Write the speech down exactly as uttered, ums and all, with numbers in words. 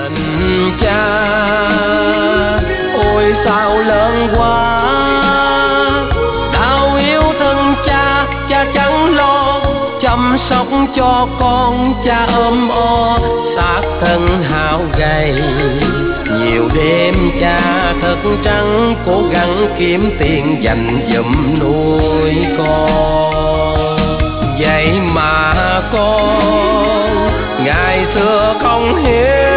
tình cha ôi sao lớn quá, đau yêu thân cha, cha chẳng lo chăm sóc cho con, cha ôm o xác thân hao gầy. Nhiều đêm cha thức trắng cố gắng kiếm tiền dành dụm nuôi con. Vậy mà con ngày xưa không hiểu